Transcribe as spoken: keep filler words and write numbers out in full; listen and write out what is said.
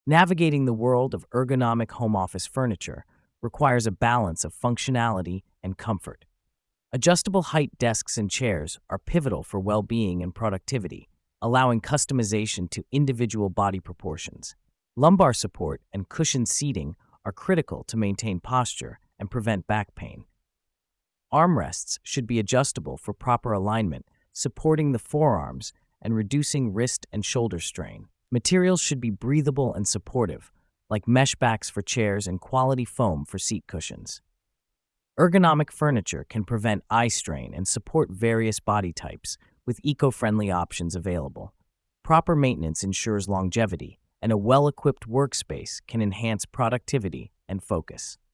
Navigating the world of ergonomic home office furniture requires a balance of functionality and comfort. Adjustable height desks and chairs are pivotal for well-being and productivity, allowing customization to individual body proportions. Lumbar support and cushioned seating are critical to maintain posture and prevent back pain. Armrests should be adjustable for proper alignment, supporting the forearms and reducing wrist and shoulder strain. Materials should be breathable and supportive, like mesh backs for chairs and quality foam for seat cushions. Ergonomic furniture can prevent eye strain and support various body types, with eco-friendly options available. Proper maintenance ensures longevity, and a well-equipped workspace can enhance productivity and focus.